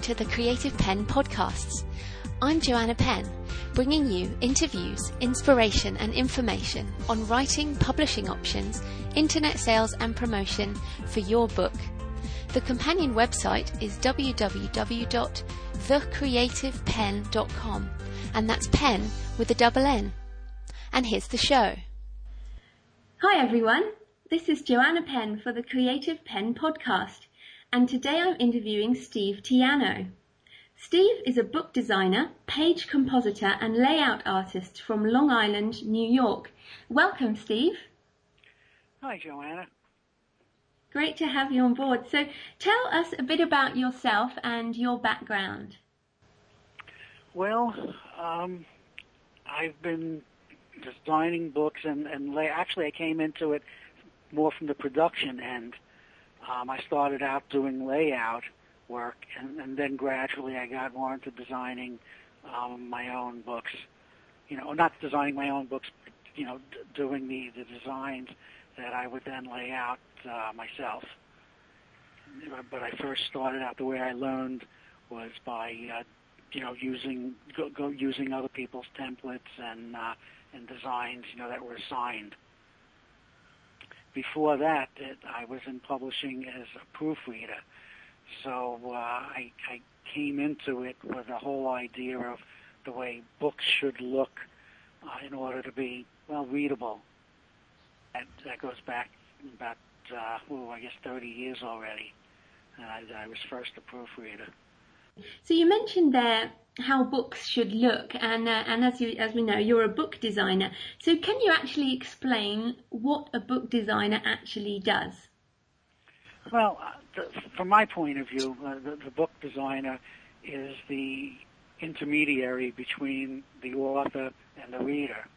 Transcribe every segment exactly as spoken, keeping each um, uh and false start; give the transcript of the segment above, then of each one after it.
to the Creative Penn podcasts. I'm Joanna Penn, bringing you interviews, inspiration and information on writing, publishing options, internet sales and promotion for your book. The companion website is w w w dot the creative penn dot com, and that's pen with a double N. And here's the show. Hi everyone, this is Joanna Penn for the Creative Penn podcast, and today I'm interviewing Steve Tiano. Steve is a book designer, page compositor and layout artist from Long Island, New York. Welcome, Steve. Hi, Joanna. Great to have you on board. So tell us a bit about yourself and your background. Well, um, I've been designing books and, and lay, actually I came into it more from the production end. Um, I started out doing layout work, and, and then gradually I got more into designing um, my own books. You know, not designing my own books, but, you know, d- doing the, the designs that I would then lay out uh, myself. But I first started out, the way I learned was by, uh, you know, using go, go using other people's templates and uh, and designs, you know, that were assigned. Before that, it, I was in publishing as a proofreader. So uh, I, I came into it with a whole idea of the way books should look uh, in order to be, well, readable. That, that goes back about, uh, oh, I guess thirty years already. And I, I was first a proofreader. So you mentioned there how books should look, and uh, and as you as we know, you're a book designer. So can you actually explain what a book designer actually does? Well, uh, the, from my point of view, uh, the, the book designer is the intermediary between the author and the reader.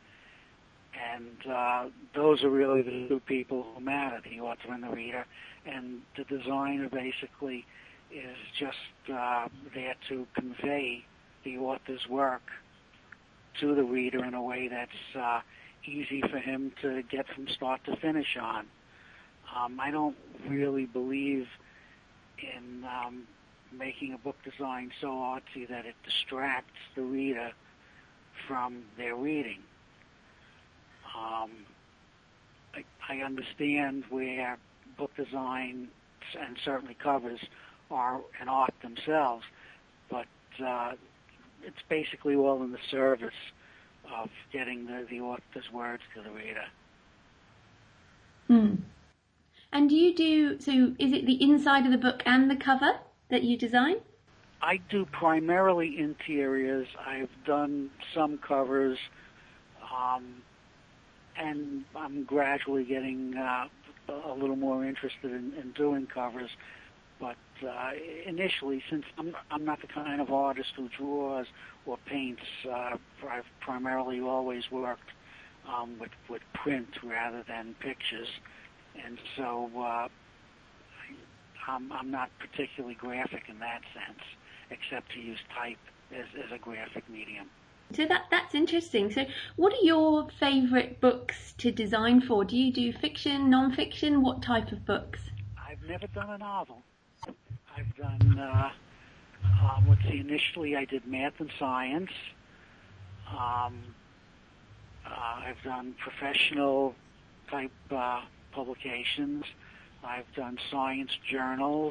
And uh, those are really the two people who matter, the author and the reader. And the designer basically is just uh, there to convey the author's work to the reader in a way that's uh, easy for him to get from start to finish on. Um, I don't really believe in um, making a book design so artsy that it distracts the reader from their reading. Um, I, I understand where book design and certainly covers are an art themselves, but uh, it's basically all in the service of getting the, the author's words to the reader. Hmm. And do you do, so is it the inside of the book and the cover that you design? I do primarily interiors. I've done some covers, um, and I'm gradually getting uh, a little more interested in, in doing covers. But uh, initially, since I'm, I'm not the kind of artist who draws or paints, uh, I've primarily always worked um, with, with print rather than pictures. And so uh, I'm, I'm not particularly graphic in that sense, except to use type as, as a graphic medium. So that that's interesting. So what are your favourite books to design for? Do you do fiction, non-fiction? What type of books? I've never done a novel. I've done, uh, um, let's see, initially I did math and science. Um, uh, I've done professional type uh, publications. I've done science journals.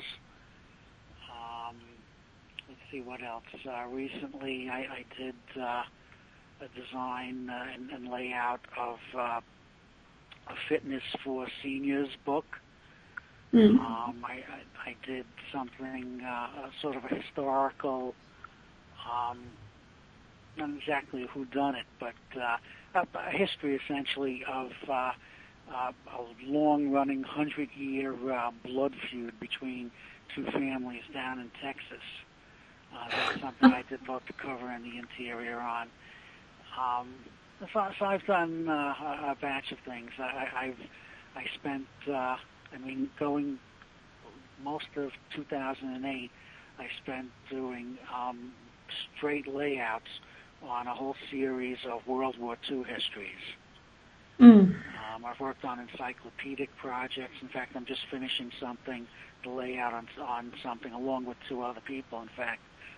Um, let's see what else. Uh, recently I, I did uh, a design uh, and, and layout of uh, a fitness for seniors book. Mm-hmm. Um, I, I, I did something, uh, sort of a historical, um, not exactly a whodunit, but uh, a, a history essentially of uh, uh, a long-running hundred-year uh, blood feud between two families down in Texas. Uh, that's something I did both the cover and the interior on. Um, so, so I've done uh, a, a batch of things. I, I've I spent. Uh, I mean, going most of two thousand eight, I spent doing um, straight layouts on a whole series of World War Two histories. Mm. Um, I've worked on encyclopedic projects. In fact, I'm just finishing something, the layout on, on something, along with two other people, in fact.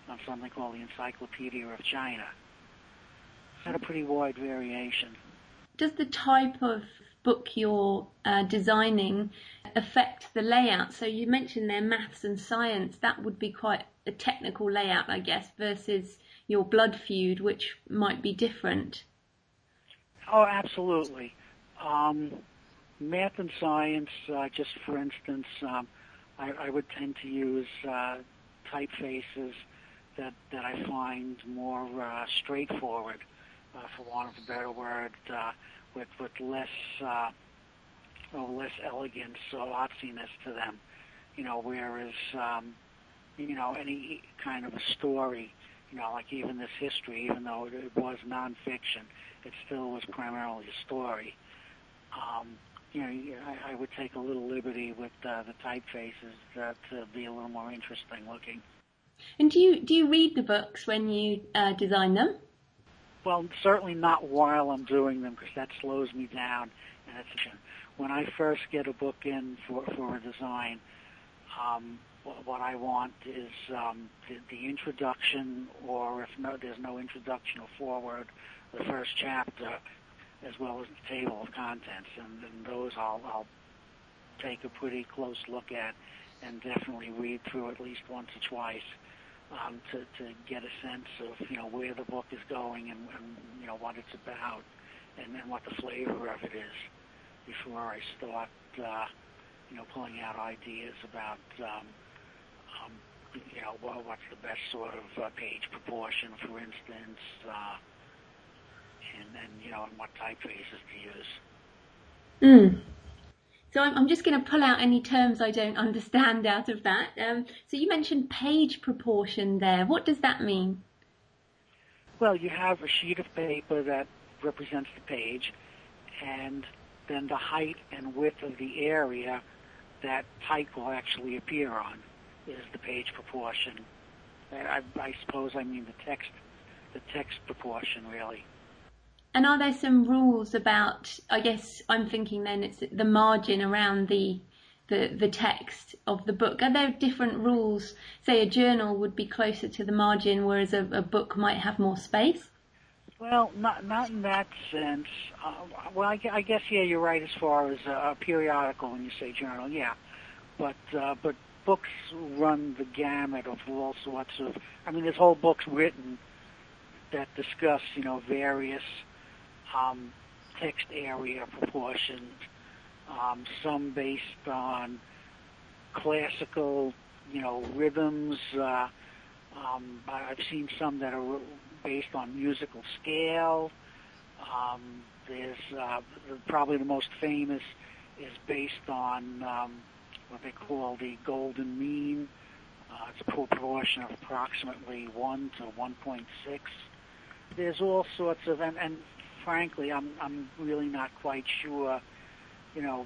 on something called the Encyclopedia of China. It's had a pretty wide variation. Does the type of book you're uh, designing affect the layout? So you mentioned there maths and science. That would be quite a technical layout, I guess, versus your Blood Feud, which might be different. Oh, absolutely. Um, math and science, uh, just for instance, um, I, I would tend to use uh, typefaces that, that I find more uh, straightforward, uh, for want of a better word, uh, with, with less uh, oh, less elegance or artsiness to them. You know, whereas, um, you know, any kind of a story, you know, like even this history, even though it, it was nonfiction, it still was primarily a story. Um, you know, I, I would take a little liberty with uh, the typefaces that to be a little more interesting looking. And do you do you read the books when you uh, design them? Well, certainly not while I'm doing them, because that slows me down. And it's, when I first get a book in for, for a design, um, what I want is um, the, the introduction, or if no, there's no introduction or foreword, the first chapter, as well as the table of contents. And, and those I'll, I'll take a pretty close look at and definitely read through at least once or twice. Um, to, to get a sense of, you know, where the book is going and, and you know, what it's about and, and what the flavor of it is before I start, uh, you know, pulling out ideas about, um, um, you know, well, what's the best sort of uh, page proportion, for instance, uh, and, and, you know, and what typefaces to use. Mm. So I'm just going to pull out any terms I don't understand out of that. Um, so you mentioned page proportion there. What does that mean? Well, you have a sheet of paper that represents the page, and then the height and width of the area that type will actually appear on is the page proportion. I, I suppose I mean the text, the text proportion, really. And are there some rules about, I guess I'm thinking then it's the margin around the, the the text of the book. Are there different rules? Say a journal would be closer to the margin, whereas a, a book might have more space? Well, not not in that sense. Uh, well, I, I guess, yeah, you're right as far as a periodical when you say journal, yeah. But, uh, but books run the gamut of all sorts of, I mean, there's whole books written that discuss, you know, various Um, text area proportions, um, some based on classical, you know, rhythms. Uh, um, I've seen some that are based on musical scale. Um, there's uh, probably the most famous is based on um, what they call the golden mean. Uh, it's a proportion of approximately one to one point six. There's all sorts of, and, and frankly, I'm I'm really not quite sure, you know,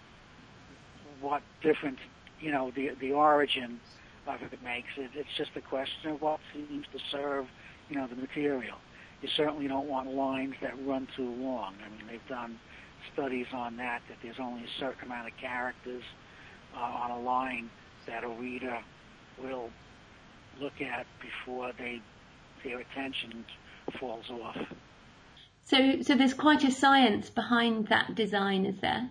what difference, you know, the the origin of it makes. It, it's just a question of what seems to serve, you know, the material. You certainly don't want lines that run too long. I mean, they've done studies on that, that there's only a certain amount of characters uh, on a line that a reader will look at before they their attention falls off. So, so there's quite a science behind that design, is there?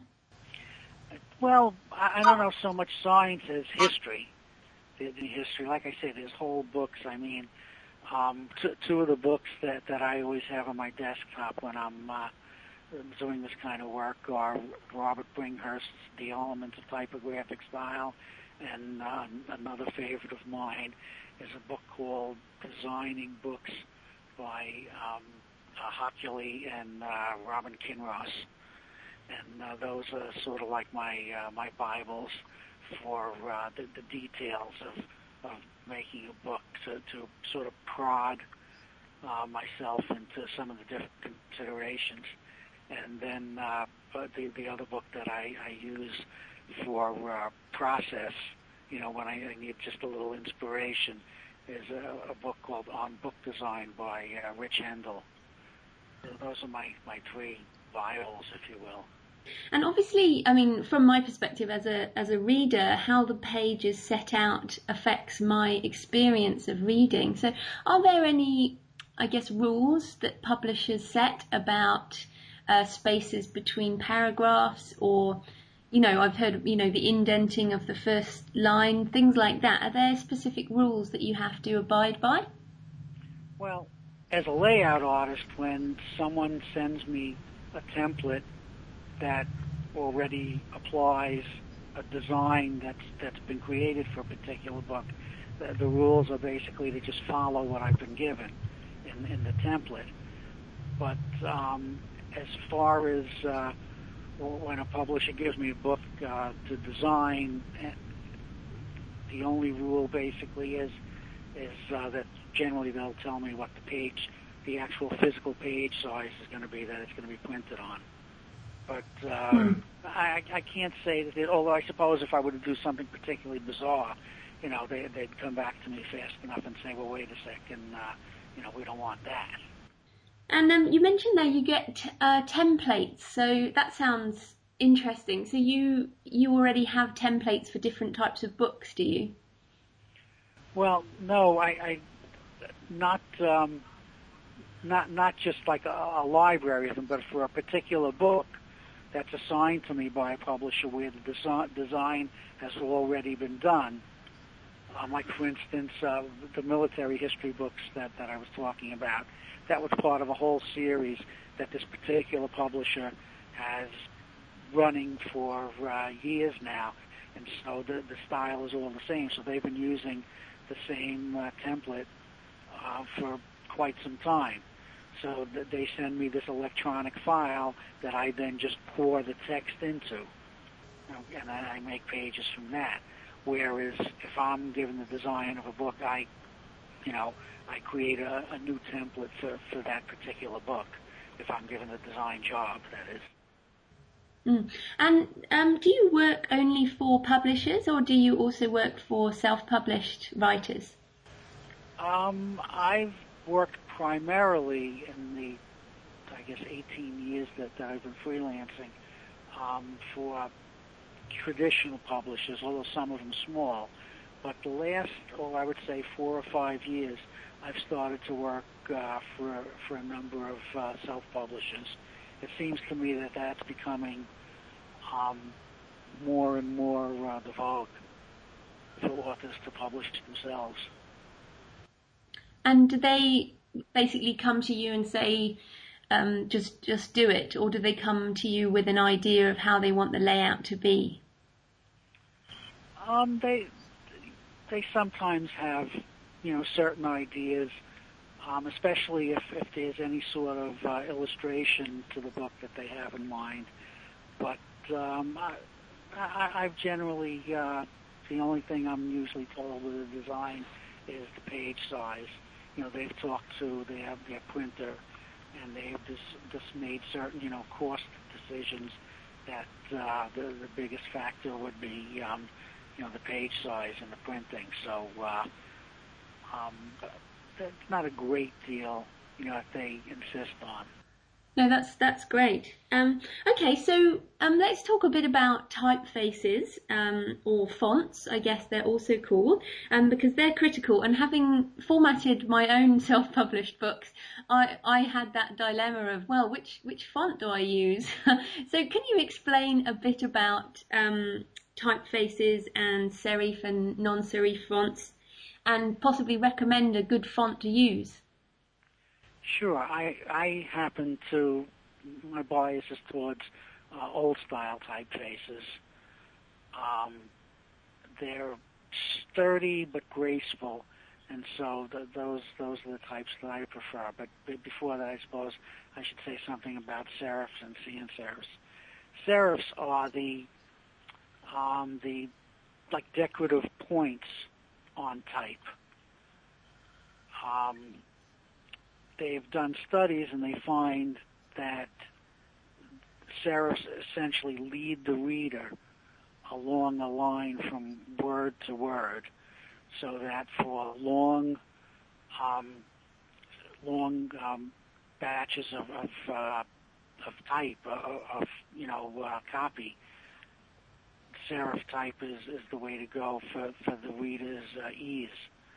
Well, I don't know so much science as history. The, the history, like I say, there's whole books. I mean, um, two, two of the books that, that I always have on my desktop when I'm uh, doing this kind of work are Robert Bringhurst's The Elements of Typographic Style, and uh, another favorite of mine is a book called Designing Books by um, uh, Hockley and uh, Robin Kinross. And uh, those are sort of like my uh, my Bibles for uh, the, the details of, of making a book, to, to sort of prod uh, myself into some of the different considerations. And then uh, the, the other book that I, I use for uh, process, you know, when I, I need just a little inspiration, is a, a book called On Book Design by uh, Rich Hendel. So those are my, my three Bibles, if you will. And obviously, I mean, from my perspective as a as a reader, how the page is set out affects my experience of reading. So are there any, I guess, rules that publishers set about uh, spaces between paragraphs, or, you know, I've heard, you know, the indenting of the first line, things like that. Are there specific rules that you have to abide by? Well, as a layout artist, when someone sends me a template that already applies a design that's that's been created for a particular book, the, the rules are basically to just follow what I've been given in, in the template. But um, as far as uh, when a publisher gives me a book uh, to design, the only rule basically is is uh, that generally they'll tell me what the page, the actual physical page size is going to be that it's going to be printed on. But uh, hmm. I, I can't say that, they, although I suppose if I were to do something particularly bizarre, you know, they, they'd come back to me fast enough and say, well, wait a second, uh, you know, we don't want that. And um, you mentioned that you get uh, templates, so that sounds interesting. So you you already have templates for different types of books, do you? Well, no, I, I not um, not not just like a, a library of them, but for a particular book that's assigned to me by a publisher where the desi- design has already been done. Um, like, for instance, uh, the military history books that, that I was talking about. That was part of a whole series that this particular publisher has running for uh, years now. And so the, the style is all the same. So they've been using the same uh, template uh, for quite some time. So th- they send me this electronic file that I then just pour the text into. And then I make pages from that. Whereas if I'm given the design of a book, I, you know, I create a, a new template for, for that particular book, if I'm given the design job, that is. Mm. And um, do you work only for publishers, or do you also work for self-published writers? Um, I've worked primarily in the, I guess, eighteen years that, that I've been freelancing um, for traditional publishers, although some of them small. But the last, oh, I would say four or five years, I've started to work uh, for for a number of uh, self-publishers. It seems to me that that's becoming um, more and more uh, the vogue for authors to publish themselves. And do they basically come to you and say, um, just just do it, or do they come to you with an idea of how they want the layout to be? Um, they they sometimes have, you know, certain ideas, um, especially if, if there's any sort of uh, illustration to the book that they have in mind. But um, I, I, I've generally, uh, the only thing I'm usually told with the design is the page size. You know, they've talked to, they have their printer, and they've just, just made certain, you know, cost decisions that uh, the, the biggest factor would be, um, you know, the page size and the printing. So uh, um, it's not a great deal, you know, that they insist on. No, that's that's great. Um, okay, so um, let's talk a bit about typefaces um, or fonts. I guess they're also called, um, because they're critical. And having formatted my own self-published books, I, I had that dilemma of, well, which which font do I use? So can you explain a bit about um, typefaces and serif and non-serif fonts, and possibly recommend a good font to use? Sure. I, I happen to, my bias is towards uh, old-style typefaces. Um, they're sturdy but graceful, and so the, those those are the types that I prefer. But before that, I suppose I should say something about serifs and sans serifs. Serifs are the um, the like decorative points on type. Um, They've done studies, and they find that serifs essentially lead the reader along a line from word to word, so that for long, um, long um, batches of, of, uh, of type, uh, of, you know, uh, copy, serif type is, is the way to go for, for the reader's uh, ease.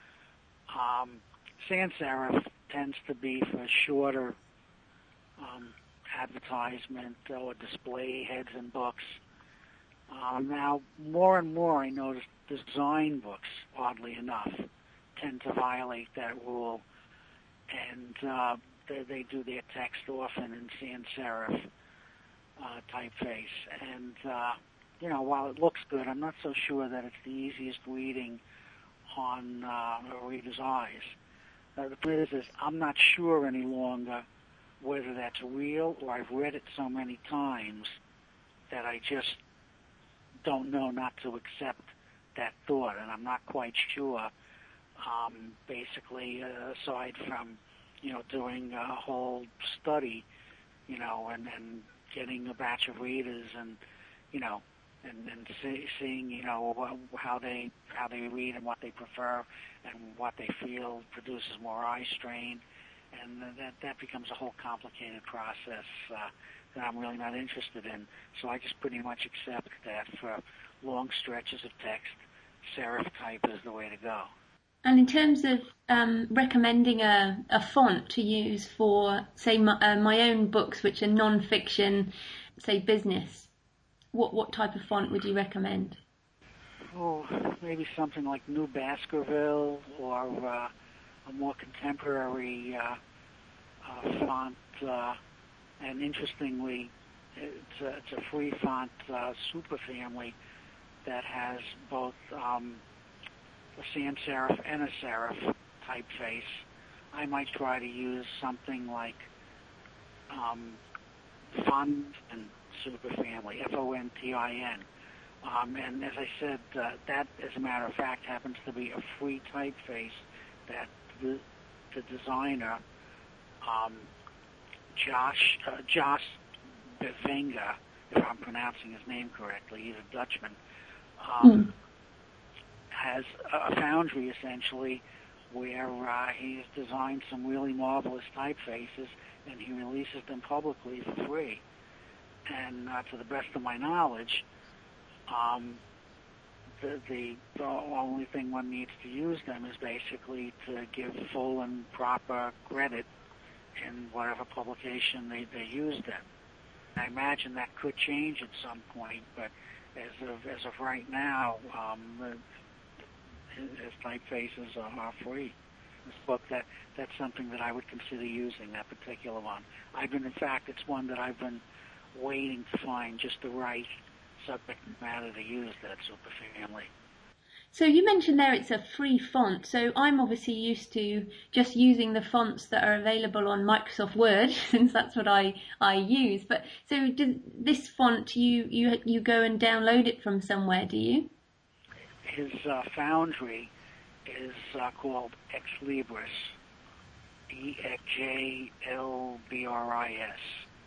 Um, sans serif tends to be for shorter um, advertisement or display heads in books. Uh, now, more and more I notice design books, oddly enough, tend to violate that rule, and uh, they, they do their text often in sans serif uh, typeface. And, uh, you know, while it looks good, I'm not so sure that it's the easiest reading on uh, a reader's eyes. Uh, the point is, is, I'm not sure any longer whether that's real or I've read it so many times that I just don't know not to accept that thought, and I'm not quite sure. Um, basically, uh, aside from, you know, doing a whole study, you know, and, and getting a batch of readers, and you know, and, and see, seeing, you know, how they how they read and what they prefer, and what they feel produces more eye strain, and that that becomes a whole complicated process uh, that I'm really not interested in. So I just pretty much accept that for long stretches of text, serif type is the way to go. And in terms of um, recommending a, a font to use for, say, my, uh, my own books, which are non-fiction, say, business, what what type of font would you recommend? Oh, maybe something like New Baskerville, or uh, a more contemporary uh, uh, font. Uh, and interestingly, it's a, it's a free font uh, superfamily that has both um, a sans serif and a serif typeface. I might try to use something like um, Font and Superfamily, F O N T I N. Um, and as I said, uh, that, as a matter of fact, happens to be a free typeface that the, the designer, um, Josh uh, Josh Bevenga, if I'm pronouncing his name correctly, he's a Dutchman, um, mm. has a foundry essentially where uh, he's designed some really marvelous typefaces, and he releases them publicly for free. And uh, to the best of my knowledge, um, the, the the only thing one needs to use them is basically to give full and proper credit in whatever publication they, they use them. I imagine that could change at some point, but as of as of right now, um, the, his typefaces are, are free. This book, that that's something that I would consider using, that particular one. I've been, in fact, it's one that I've been waiting to find just the right subject matter to use, that superfamily. So you mentioned there it's a free font. So I'm obviously used to just using the fonts that are available on Microsoft Word, since that's what I, I use. But so does this font, you, you you go and download it from somewhere, do you? His uh, foundry is uh, called Ex Libris, E X J L B R I S,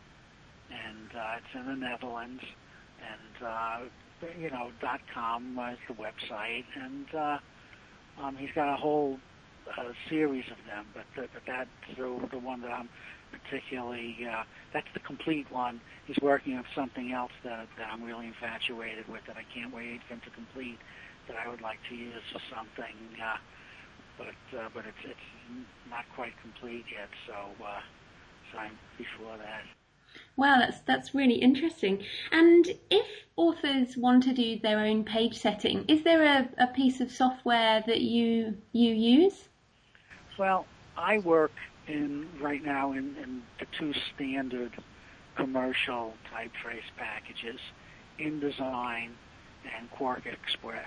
and uh, it's in the Netherlands, and uh, you know, dot com is the website, and uh, um, he's got a whole uh, series of them, but, the, but that's the, the one that I'm particularly, uh, that's the complete one. He's working on something else that, that I'm really infatuated with, that I can't wait for him to complete, that I would like to use for something, uh, but uh, but it's it's not quite complete yet, so uh, so I'm before that. Wow, that's that's really interesting. And if authors want to do their own page setting, is there a, a piece of software that you you use? Well, I work in right now in, in the two standard commercial typeface packages, InDesign and Quark Express.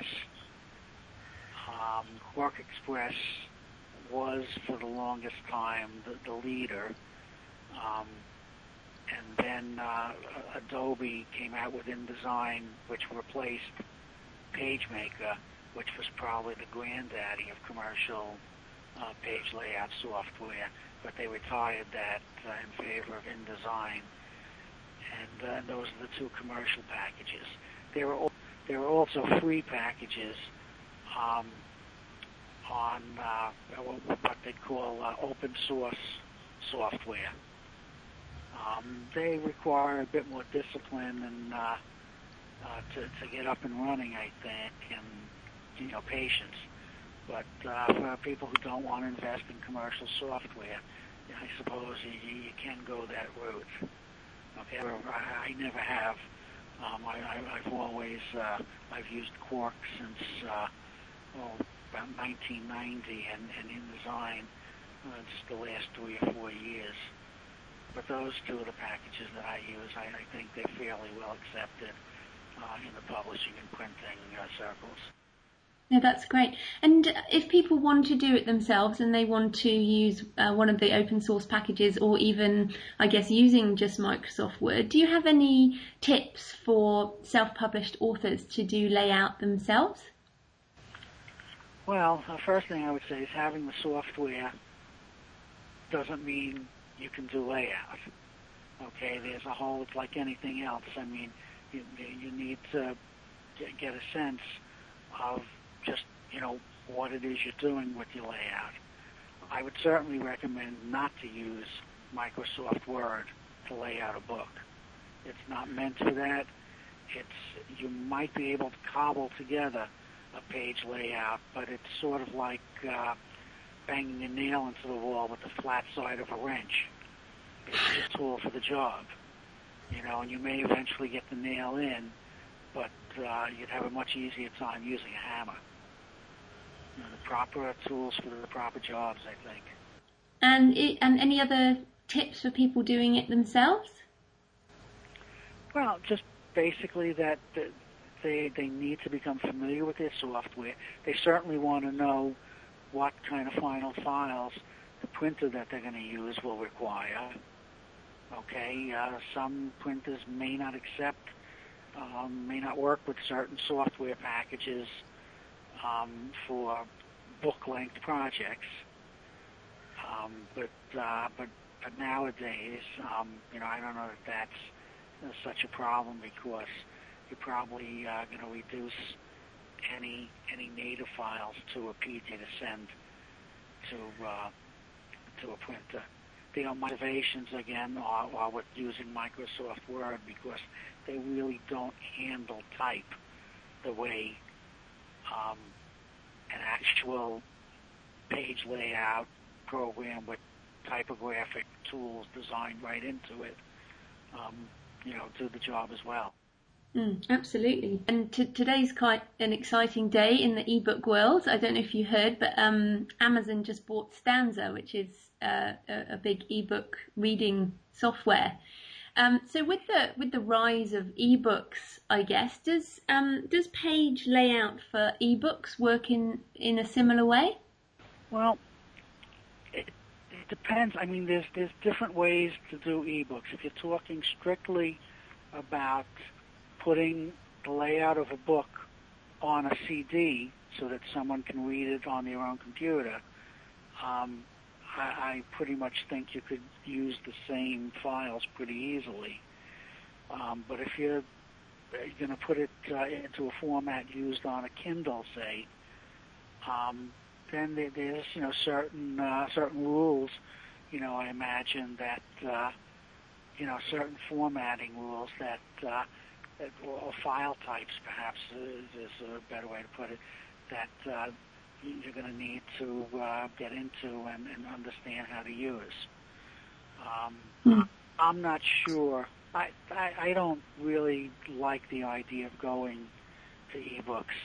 Um, Quark Express was for the longest time the, the leader. Um, And then uh, Adobe came out with InDesign, which replaced PageMaker, which was probably the granddaddy of commercial uh, page layout software. But they retired that uh, in favor of InDesign. And uh, those are the two commercial packages. There are, there are also free packages um, on uh, what they call uh, open source software. Um, they require a bit more discipline and uh, uh, to, to get up and running, I think, and you know, patience. But uh, for people who don't want to invest in commercial software, I suppose you, you can go that route. Okay, I, I never have. Um, I, I, I've always uh, I've used Quark since uh, oh, about nineteen ninety, and, and InDesign uh, just the last three or four years. But those two are the packages that I use. I, I think they're fairly well accepted uh, in the publishing and printing uh, circles. Yeah, that's great. And if people want to do it themselves and they want to use uh, one of the open source packages, or even, I guess, using just Microsoft Word, do you have any tips for self-published authors to do layout themselves? Well, the first thing I would say is having the software doesn't mean you can do layout. Okay, there's a whole, it's like anything else. I mean, you, you need to get a sense of just, you know, what it is you're doing with your layout. I would certainly recommend not to use Microsoft Word to lay out a book. It's not meant for that. It's, you might be able to cobble together a page layout, but it's sort of like uh, banging a nail into the wall with the flat side of a wrench. It's a tool for the job, you know, and you may eventually get the nail in, but uh, you'd have a much easier time using a hammer. You know, the proper tools for the proper jobs, I think. And it, and any other tips for people doing it themselves? Well, just basically that they they need to become familiar with their software. They certainly want to know what kind of final files the printer that they're going to use will require. Okay, uh, some printers may not accept, um, may not work with certain software packages um, for book-length projects. Um, but, uh, but but nowadays, um, you know, I don't know if that's uh, such a problem, because you're probably uh, going to reduce any any native files to a P D to send to uh, to a printer. The motivations, again, are, are with using Microsoft Word, because they really don't handle type the way um, an actual page layout program with typographic tools designed right into it, um, you know, do the job as well. Mm, absolutely. And t- today's quite an exciting day in the ebook world. I don't know if you heard, but um, Amazon just bought Stanza, which is uh, a, a big ebook reading software. Um, so with the with the rise of ebooks, I guess, does um, does page layout for ebooks work in, in a similar way? Well, it, it depends. I mean, there's there's different ways to do ebooks. If you're talking strictly about putting the layout of a book on a C D so that someone can read it on their own computer, um, I, I pretty much think you could use the same files pretty easily. Um, but if you're, you're going to put it uh, into a format used on a Kindle, say, um, then there, there's you know certain uh, certain rules. You know, I imagine that uh, you know certain formatting rules that. Uh, or file types, perhaps, is, is a better way to put it, that uh, you're going to need to uh, get into and, and understand how to use. Um, mm. I'm not sure. I, I, I don't really like the idea of going to ebooks.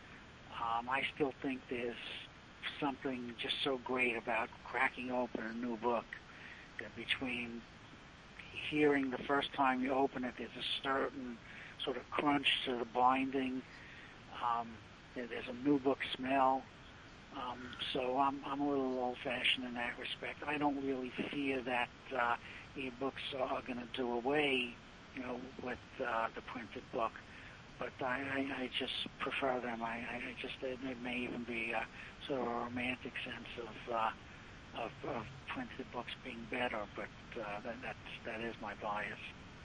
Um, I still think there's something just so great about cracking open a new book, that between hearing the first time you open it, there's a certain sort of crunch to the binding. Um, there's a new book smell. Um, so I'm I'm a little old-fashioned in that respect. I don't really fear that uh, e-books are going to do away, you know, with uh, the printed book. But I, I, I just prefer them. I, I just it may even be a sort of a romantic sense of uh, of, of printed books being better. But uh, that that's, that is my bias.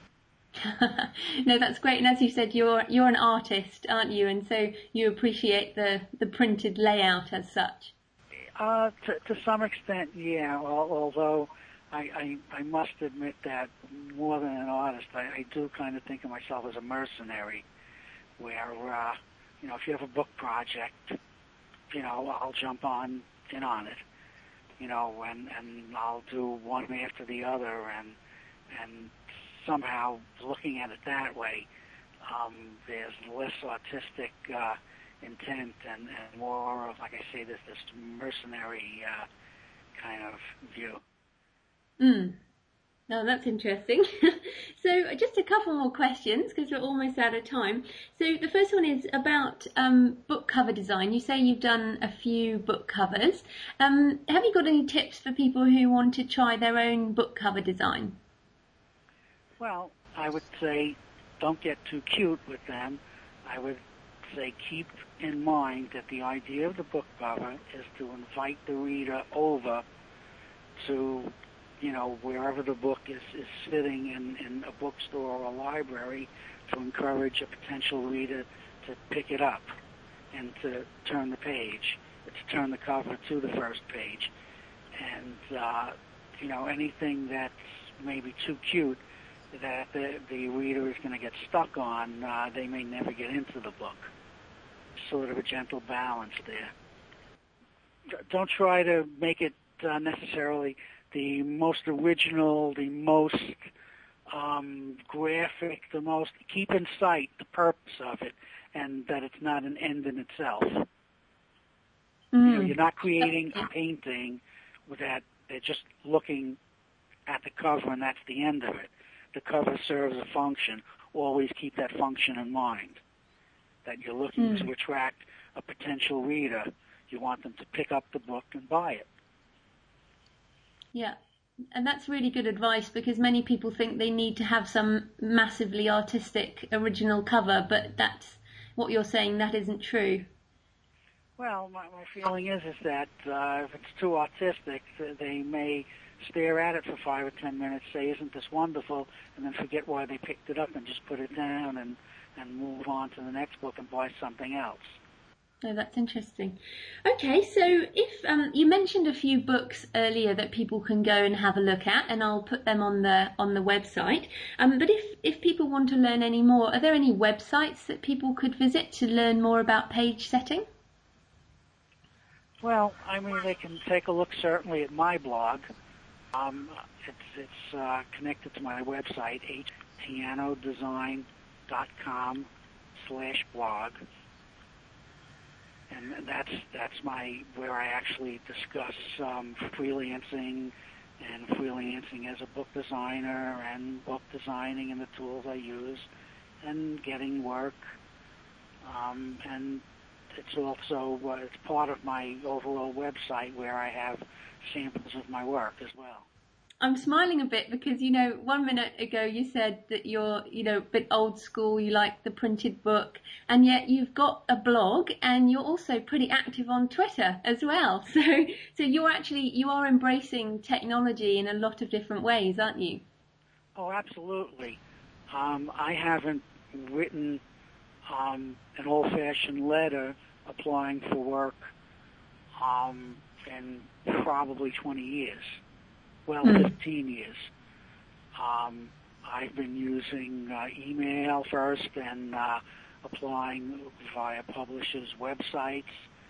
No, that's great. And as you said, you're you're an artist, aren't you? And so you appreciate the, the printed layout as such. Uh, to, to some extent, yeah. Although I, I, I must admit that more than an artist, I, I do kind of think of myself as a mercenary, where, uh, you know, if you have a book project, you know, I'll jump on in on it, you know, and, and I'll do one after the other, and and somehow looking at it that way, um, there's less artistic uh, intent and, and more of, like I say, this this mercenary uh, kind of view. Mm. No, that's interesting. So just a couple more questions because we're almost out of time. So the first one is about um, book cover design. You say you've done a few book covers. Um, have you got any tips for people who want to try their own book cover design? Well, I would say don't get too cute with them. I would say keep in mind that the idea of the book cover is to invite the reader over to, you know, wherever the book is, is sitting in, in a bookstore or a library, to encourage a potential reader to pick it up and to turn the page, to turn the cover to the first page. And, uh, you know, anything that's maybe too cute that the, the reader is going to get stuck on, uh, they may never get into the book. Sort of a gentle balance there. Don't try to make it uh, necessarily the most original, the most um, graphic, the most, keep in sight the purpose of it, and that it's not an end in itself. Mm. You know, you're not creating a painting that they're just looking at the cover and that's the end of it. The cover serves a function. Always keep that function in mind, that you're looking mm. to attract a potential reader. You want them to pick up the book and buy it. Yeah, and that's really good advice because many people think they need to have some massively artistic original cover, but that's what you're saying, that isn't true. Well, my, my feeling is is that uh, if it's too artistic, they may stare at it for five or ten minutes, say, isn't this wonderful, and then forget why they picked it up and just put it down and, and move on to the next book and buy something else. Oh, that's interesting. Okay, so if um, you mentioned a few books earlier that people can go and have a look at, and I'll put them on the on the website. Um, but if, if people want to learn any more, are there any websites that people could visit to learn more about page setting? Well, I mean, they can take a look certainly at my blog. Um, it's it's uh, connected to my website, h tiano design dot com slash blog. And that's that's my where I actually discuss um, freelancing and freelancing as a book designer and book designing and the tools I use and getting work. Um, and it's also uh, it's part of my overall website where I have samples of my work as well. I'm smiling a bit because, you know, one minute ago you said that you're, you know, a bit old school, you like the printed book, and yet you've got a blog and you're also pretty active on Twitter as well. So, so you're actually, you are embracing technology in a lot of different ways, aren't you? Oh, absolutely. Um, I haven't written um, an old-fashioned letter applying for work um, in probably twenty years. Well, mm. fifteen years. Um, I've been using uh, email first and uh, applying via publishers' websites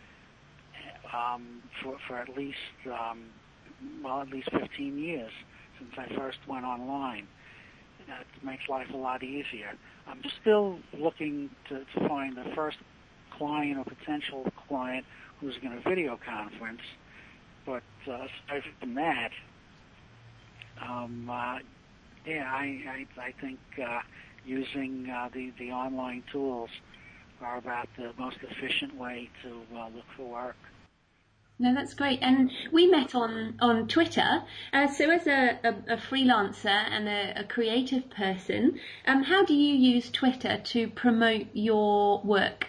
um, for, for at least, um, well, at least fifteen years since I first went online. That makes life a lot easier. I'm still looking to, to find the first client or potential client who's going to video conference, but uh, aside from that, Um, uh, yeah, I, I, I think uh, using uh, the, the online tools are about the most efficient way to uh, look for work. No, that's great. And we met on, on Twitter. Uh, so as a, a, a freelancer and a, a creative person, um, how do you use Twitter to promote your work?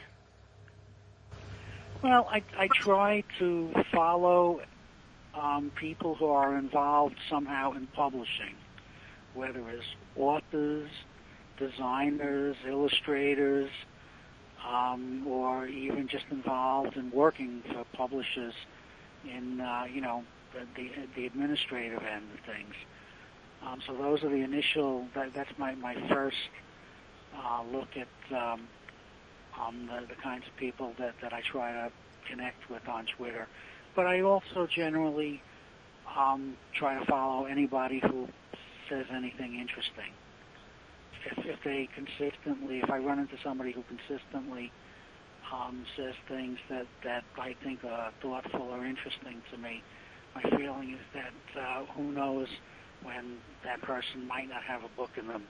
Well, I, I try to follow Um, people who are involved somehow in publishing, whether as authors, designers, illustrators, um, or even just involved in working for publishers in, uh, you know, the, the, the administrative end of things. Um, so those are the initial, that, that's my, my first uh, look at um, um, the, the kinds of people that, that I try to connect with on Twitter. But I also generally um, try to follow anybody who says anything interesting. If, if they consistently, if I run into somebody who consistently um, says things that, that I think are thoughtful or interesting to me, my feeling is that uh, who knows when that person might not have a book in them.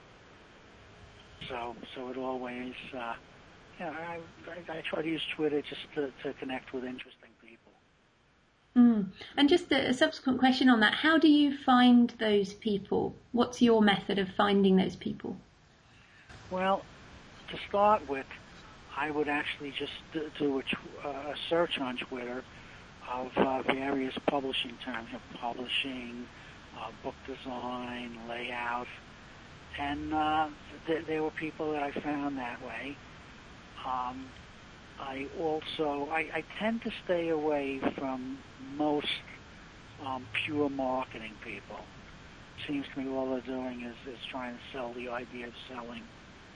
So, so it always, uh, you know, I, I, I try to use Twitter just to, to connect with interesting people. Mm. And just a, a subsequent question on that, how do you find those people? What's your method of finding those people? Well, to start with, I would actually just do a, a search on Twitter of uh, various publishing terms, you know, publishing, uh, book design, layout, and uh, th- there were people that I found that way. Um, I also, I, I tend to stay away from most um, pure marketing people. It seems to me all they're doing is, is trying to sell the idea of selling.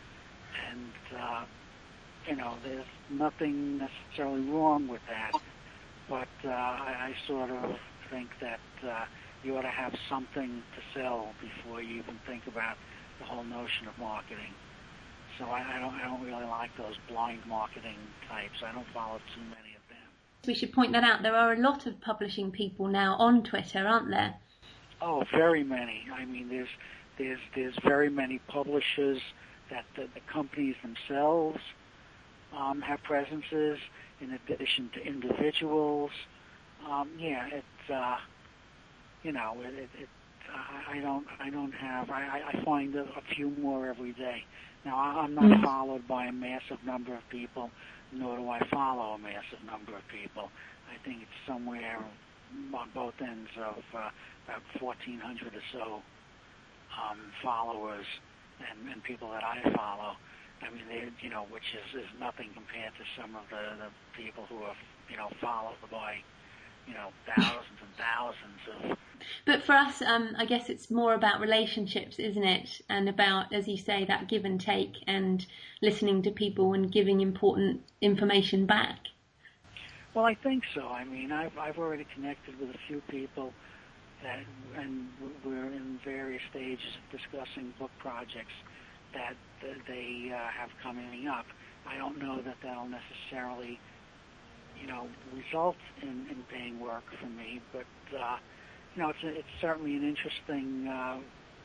And, uh, you know, there's nothing necessarily wrong with that, but uh, I, I sort of think that uh, you ought to have something to sell before you even think about the whole notion of marketing. So I, I don't I don't really like those blind marketing types. I don't follow too many of them. We should point that out. There are a lot of publishing people now on Twitter, aren't there? Oh, very many. I mean, there's there's there's very many publishers that the, the companies themselves um, have presences, in addition to individuals. Um, yeah, it's uh, you know, it, it, it I don't I don't have I, I find a, a few more every day. Now, I'm not mm-hmm. followed by a massive number of people, nor do I follow a massive number of people. I think it's somewhere on both ends of uh, about fourteen hundred or so um, followers and, and people that I follow. I mean, they, you know, which is, is nothing compared to some of the, the people who are, you know, followed by, you know, thousands and thousands of. But for us, um, I guess it's more about relationships, isn't it? And about, as you say, that give and take and listening to people and giving important information back. Well, I think so. I mean, I've, I've already connected with a few people that, and we're in various stages of discussing book projects that they uh, have coming up. I don't know that that'll necessarily, you know, result in, in paying work for me, but, uh, you know, it's, a, it's certainly an interesting uh,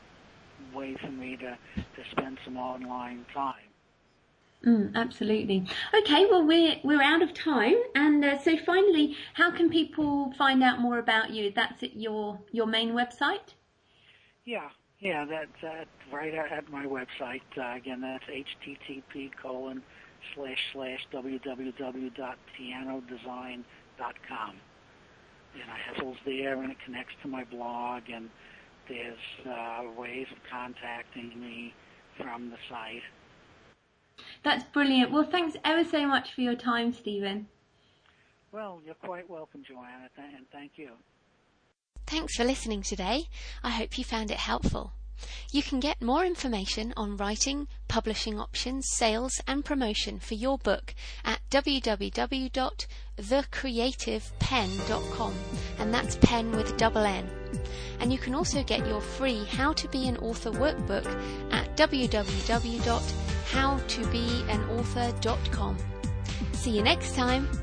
way for me to, to spend some online time. Mm, absolutely. Okay, well, we're we're out of time, and uh, so finally, how can people find out more about you? That's at your your main website? Yeah, yeah, that's uh, right at my website. Uh, again, that's http colon slash slash www dot piano design dot com. And I have tools there, and it connects to my blog, and there's uh, ways of contacting me from the site. That's brilliant. Well, thanks ever so much for your time, Stephen. Well, you're quite welcome, Joanna, and thank you. Thanks for listening today. I hope you found it helpful. You can get more information on writing, publishing options, sales and promotion for your book at w w w dot the creative pen dot com, and that's pen with double N. And you can also get your free How to Be an Author workbook at w w w dot how to be an author dot com. See you next time.